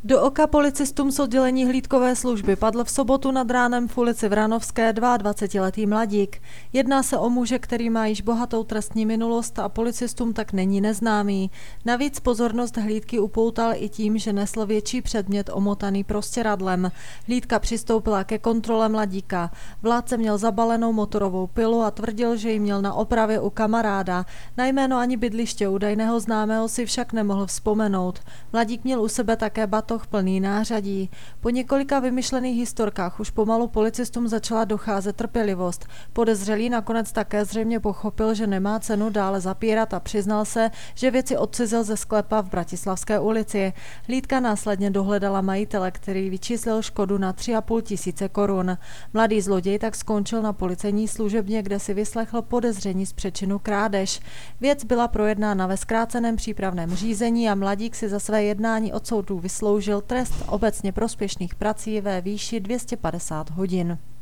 Do oka policistům z oddělení hlídkové služby padl v sobotu nad ránem v ulici Vranovské 22letý mladík. Jedná se o muže, který má již bohatou trestní minulost a policistům tak není neznámý. Navíc pozornost hlídky upoutal i tím, že nesl větší předmět omotaný prostěradlem. Hlídka přistoupila ke kontrole mladíka. Vládce měl zabalenou motorovou pilu a tvrdil, že ji měl na opravě u kamaráda. Na jméno ani bydliště údajného známého si však nemohl vzpomenout. Mladík měl u sebe také batoh plný nářadí. Po několika vymyšlených historkách už pomalu policistům začala docházet trpělivost. Podezřelý nakonec také zřejmě pochopil, že nemá cenu dále zapírat a přiznal se, že věci odcizil ze sklepa v Bratislavské ulici. Hlídka následně dohledala majitele, který vyčíslil škodu na 3,5 tisíce korun. Mladý zloděj tak skončil na policejní služebně, kde si vyslechl podezření z přečinu krádež. Věc byla projednána ve zkráceném přípravném řízení a mladík si za své jednání od soudu vysloužil trest obecně prospěšných prací ve výši 250 hodin.